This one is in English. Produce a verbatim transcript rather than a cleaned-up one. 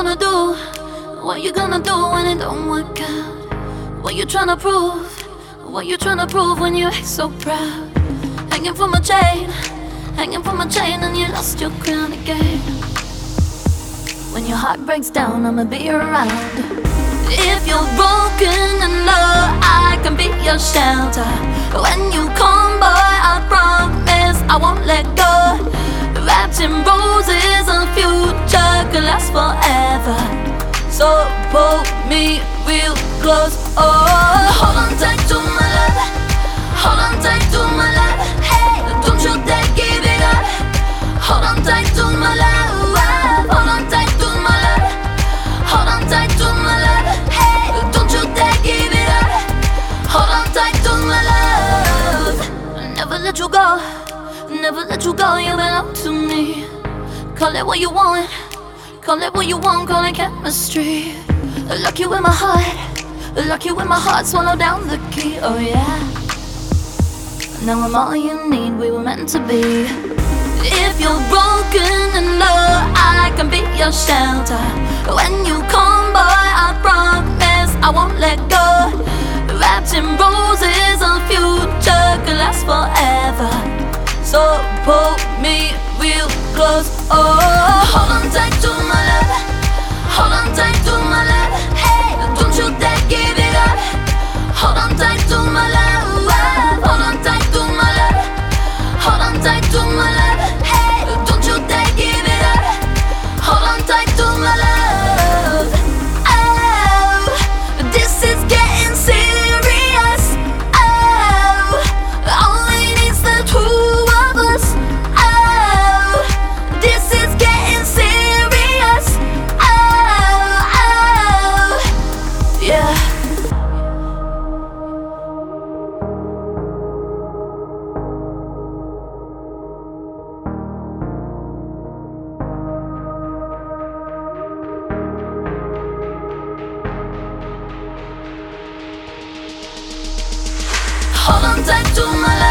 gonna do? What you gonna do when it don't work out? What you tryna prove? What you tryna prove when you act so proud? Hanging from a chain, hanging from a chain, and you lost your crown again. When your heart breaks down, I'ma be around. If you're broken in love, I can be your shelter. When you come, boy, I promise I won't let go. Wrapped in roses, a future can last forever. So pull me real close. Oh, hold on tight to my love. Hold on tight to my love. Hey, don't you dare give it up. Hold on tight to my love. Hold on tight to my love. Hold on tight to my love. Hey, don't you dare give it up. Hold on tight to my love. Never let you go. Never let you go. You belong to me. Call it what you want. Call it what you want. Call it chemistry. Lock you in my heart. Lock you in my heart. Swallow down the key. Oh yeah. Now I'm all you need. We were meant to be. If you're broken in love, I can be your shelter. When you come, boy, I promise I won't let go. Wrapped in roses, a future can last forever. So pull me real close. Oh, hold on tight to my love. Hold on tight to my love. Hey, don't you dare give it up. Hold on tight to my love. Hold on tight to my love. Hold on tight to my love. Hey, don't you dare give it up. Hold on tight to my love. Oh, this is getting serious. Oh, all we need's the two of us. Oh, this is getting serious. Oh, oh, yeah. Hold on tight to my